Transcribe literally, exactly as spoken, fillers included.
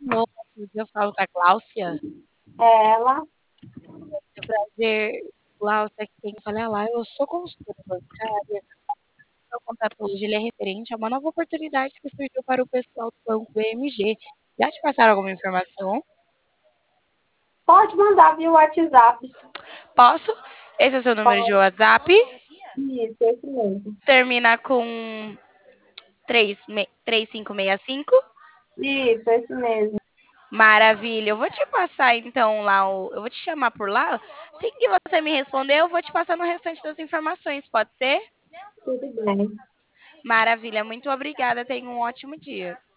Novo, eu falo com a Gláucia. É ela. É prazer, Gláucia, quem fala é lá. Eu sou consultora bancária. Meu contato hoje ele é referente a uma nova oportunidade que surgiu para o pessoal do Banco B M G. Já te passaram alguma informação? Pode mandar via WhatsApp. Posso? Esse é o seu número de WhatsApp. Isso, esse mesmo. Termina com três cinco seis cinco. Isso, esse mesmo. Maravilha. Eu vou te passar então lá o. Eu vou te chamar por lá. Assim que você me responder, eu vou te passar no restante das informações, pode ser? Tudo bem. Maravilha. Muito obrigada. Tenha um ótimo dia.